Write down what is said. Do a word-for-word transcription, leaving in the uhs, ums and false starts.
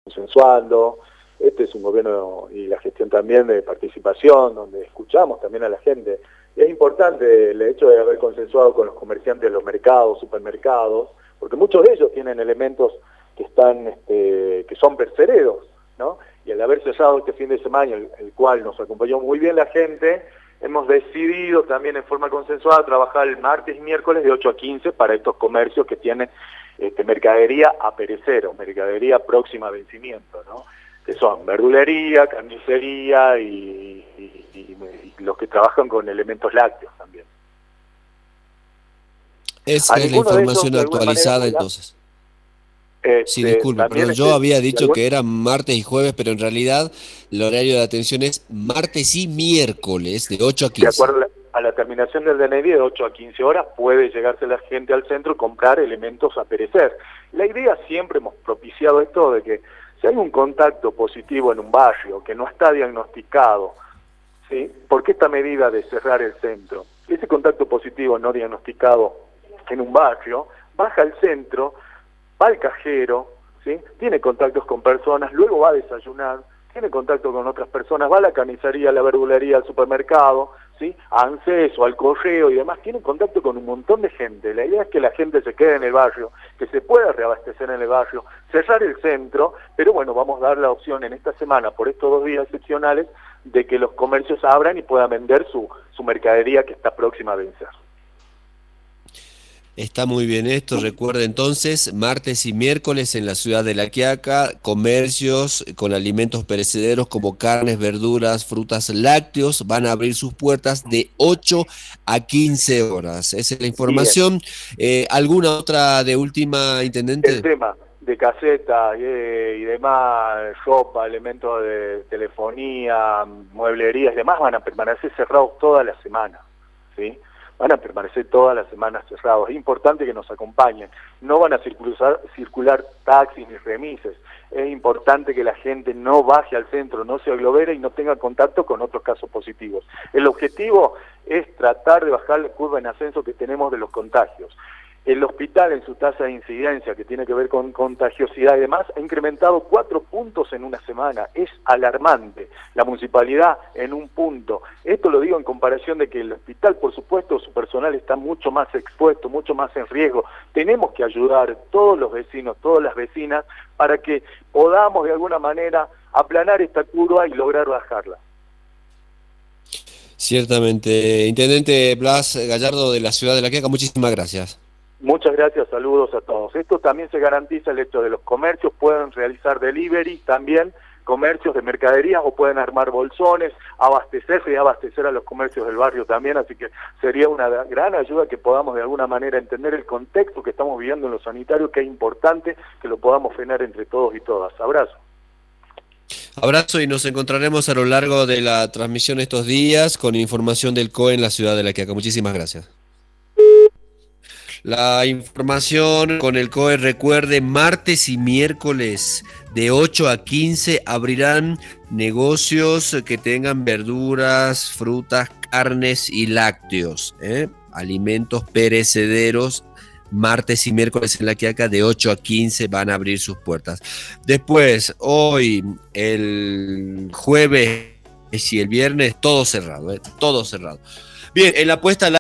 consensuando. Este es un gobierno y la gestión también de participación, donde escuchamos también a la gente. Y es importante el hecho de haber consensuado con los comerciantes de los mercados, supermercados, porque muchos de ellos tienen elementos que están, este, que son percereros, ¿no? Y al haber cesado este fin de semana, el, el cual nos acompañó muy bien la gente, hemos decidido también en forma consensuada trabajar el martes y miércoles de ocho a quince para estos comercios que tienen este, mercadería a perecer, o mercadería próxima a vencimiento, ¿no? Que son verdulería, carnicería y, y, y, y los que trabajan con elementos lácteos también. Esa es la información ellos, actualizada manera, entonces. Este, Sí, disculpe, perdón, yo este, había dicho algún... que era martes y jueves, pero en realidad el horario de atención es martes y miércoles de ocho a quince. De acuerdo a la terminación del D N I de ocho a quince horas puede llegarse la gente al centro y comprar elementos a perecer. La idea siempre hemos propiciado esto de que si hay un contacto positivo en un barrio que no está diagnosticado, ¿sí? ¿Por qué esta medida de cerrar el centro? Ese contacto positivo no diagnosticado en un barrio baja al centro, va al cajero, ¿sí? Tiene contactos con personas, luego va a desayunar, tiene contacto con otras personas, va a la carnicería, a la verdulería, al supermercado, ¿sí? A ANSES o al correo y demás, tiene contacto con un montón de gente. La idea es que la gente se quede en el barrio, que se pueda reabastecer en el barrio, cerrar el centro, pero bueno, vamos a dar la opción en esta semana, por estos dos días excepcionales, de que los comercios abran y puedan vender su, su mercadería que está próxima a vencer. Está muy bien esto, recuerda entonces, martes y miércoles en la ciudad de La Quiaca, comercios con alimentos perecederos como carnes, verduras, frutas, lácteos, van a abrir sus puertas de ocho a quince horas. Esa es la información. Eh, ¿Alguna otra de última, intendente? El tema de casetas y, y demás, ropa, elementos de telefonía, mueblerías y demás van a permanecer cerrados toda la semana, ¿sí? Van a permanecer todas las semanas cerrados. Es importante que nos acompañen. No van a circular, circular taxis ni remises. Es importante que la gente no baje al centro, no se aglomere y no tenga contacto con otros casos positivos. El objetivo es tratar de bajar la curva en ascenso que tenemos de los contagios. El hospital, en su tasa de incidencia, que tiene que ver con contagiosidad y demás, ha incrementado cuatro puntos en una semana. Es alarmante. La municipalidad en un punto. Esto lo digo en comparación de que el hospital, por supuesto, su personal está mucho más expuesto, mucho más en riesgo. Tenemos que ayudar todos los vecinos, todas las vecinas, para que podamos de alguna manera aplanar esta curva y lograr bajarla. Ciertamente. Intendente Blas Gallardo de la ciudad de La Quiaca, muchísimas gracias. Muchas gracias, saludos a todos. Esto también se garantiza el hecho de los comercios pueden realizar delivery, también comercios de mercaderías o pueden armar bolsones, abastecerse y abastecer a los comercios del barrio también, así que sería una gran ayuda que podamos de alguna manera entender el contexto que estamos viviendo en lo sanitario, que es importante que lo podamos frenar entre todos y todas. Abrazo. Abrazo y nos encontraremos a lo largo de la transmisión estos días con información del C O E en la ciudad de La Quiaca. Muchísimas gracias. La información con el C O E, recuerde, martes y miércoles de ocho a quince abrirán negocios que tengan verduras, frutas, carnes y lácteos, ¿eh? alimentos perecederos. Martes y miércoles en La Quiaca de ocho a quince van a abrir sus puertas. Después, hoy, el jueves y el viernes, todo cerrado, ¿eh? todo cerrado. Bien, en la puesta